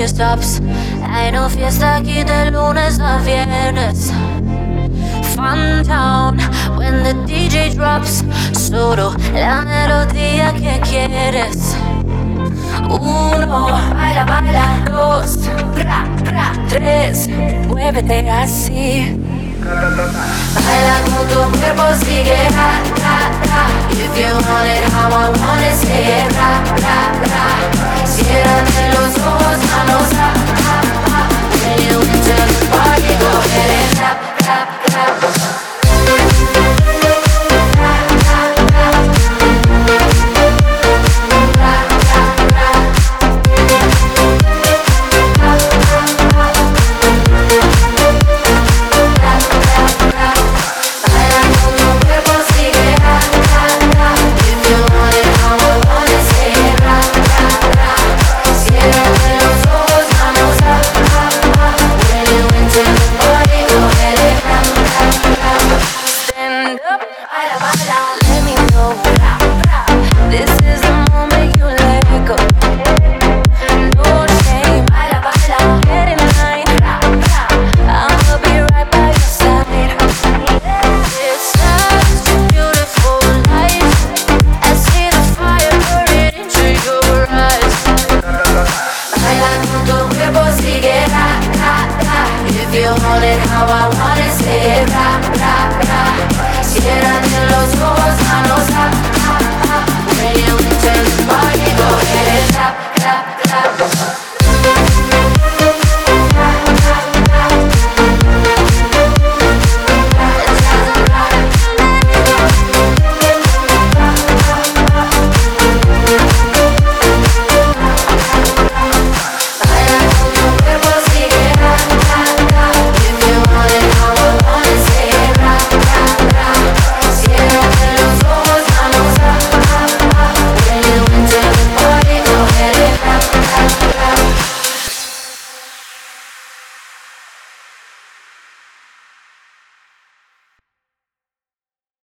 DJ stops. Hay no fiesta aquí de lunes a viernes. Fun town when the DJ drops. Solo la melodía que quieres. Uno, baila, baila. Dos, bra, bra. Tres, muévete así. Baila con tu cuerpo, sigue, ra, ra, ra. If you want it how I want it, say it, ra, ra, ra. Ciérrate los ojos, manos up, up, up. When you enter the party, go ahead and rap, rap, rap.